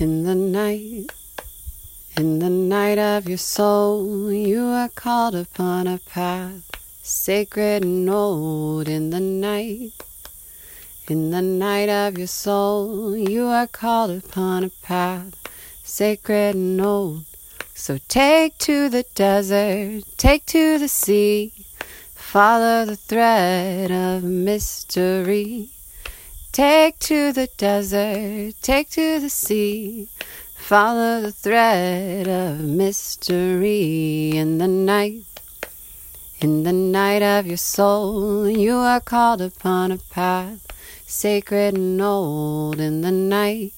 In the night of your soul, you are called upon a path, sacred and old. In the night of your soul, you are called upon a path, sacred and old. So take to the desert, take to the sea, follow the thread of mystery. Take to the desert, take to the sea, follow the thread of mystery. In the night of your soul, you are called upon a path, sacred and old. In the night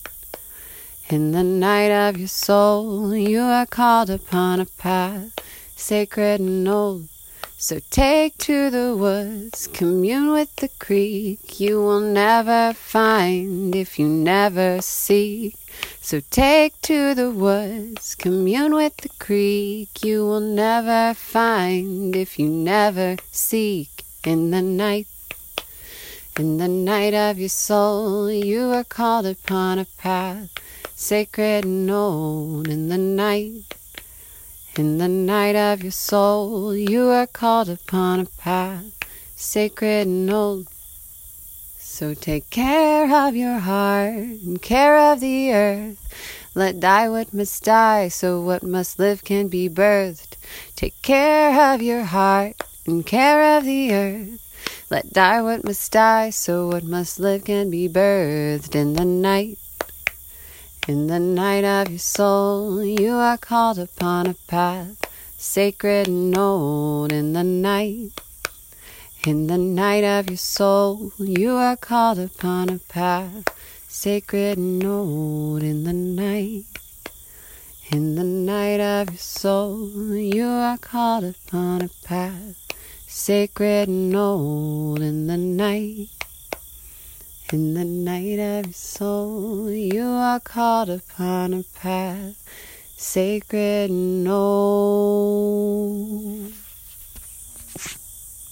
of your soul, you are called upon a path, sacred and old. So take to the woods, commune with the creek, you will never find if you never seek. So take to the woods, commune with the creek, you will never find if you never seek. In the night of your soul, you are called upon a path, sacred and old. In the night of your soul, you are called upon a path, sacred and old. So take care of your heart and care of the earth. Let die what must die, so what must live can be birthed. Take care of your heart and care of the earth. Let die what must die, so what must live can be birthed. In the night of your soul, you are called upon a path, sacred and old. In the night of your soul, you are called upon a path, sacred and old. In the night of your soul, you are called upon a path, sacred and old. In the night of your soul, you are called upon a path, sacred and old.